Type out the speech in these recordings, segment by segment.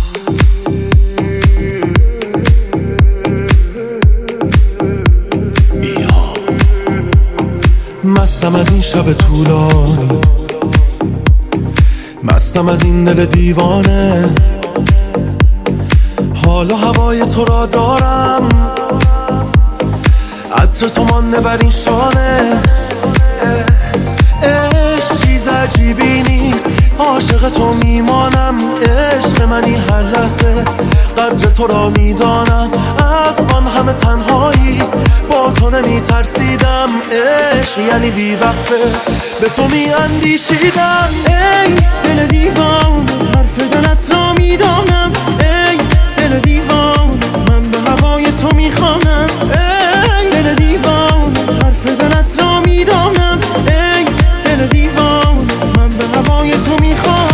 مستم از این شب طولانی، مستم از این دل دیوانه. حال و هوای تو را دارم، عطر تو مانده بر این شانه. عشق چیز عجیبی نیست، عاشق تو میمانم. عشق منی هر لحظه، قدر تو را میدانم. از آن همه تنهایی با تو نمی ترسیدم. عشق یعنی بی وقفه به تو می اندیشیدم. ای دل دیوان، حرف دلت را میدانم. ای دل دیوان، من به هوای تو میخوانم. ای دل دیوان، حرف دلت را میدانم. ای دل دیوان، من به هوای تو میخوانم.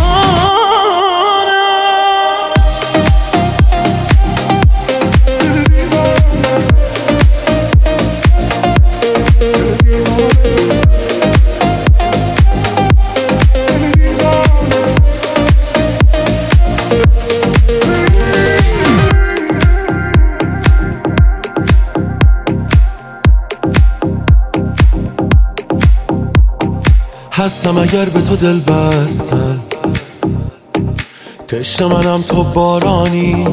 هستم اگر به تو دل بستم، تشنه منم تو بارانی.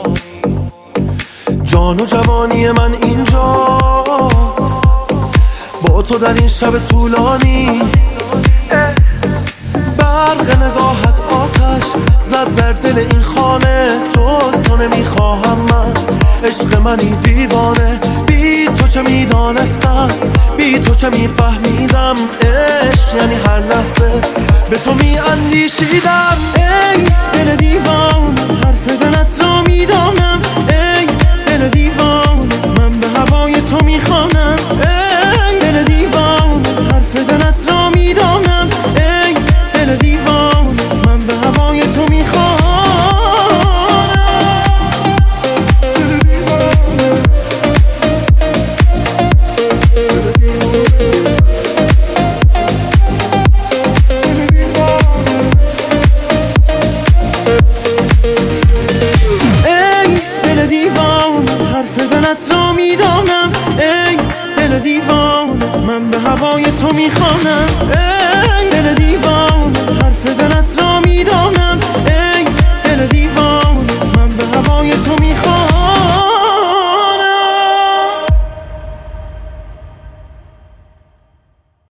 جان و جوانی من اینجاست، با تو در این شب طولانی. برق نگاهت آتش زد در دل این خانه. جز تو نمیخواهم من، عشق منی دیوانه. بی تو چه میدانستم، بی تو چه میفهمیدم. عشق یعنی هر لحظه به تو میاندیشیدم. ای دل دیوان، حرف دلت را میدانم. ای دل دیوان، من به هوای تو میخوانم. ای دل دیوان، حرف دلت را میدانم. ای دل دیوان، من به هوای تو میخوانم. حرف دلت را میدانم. ای دل دیوان، من به هوای تو میخوانم.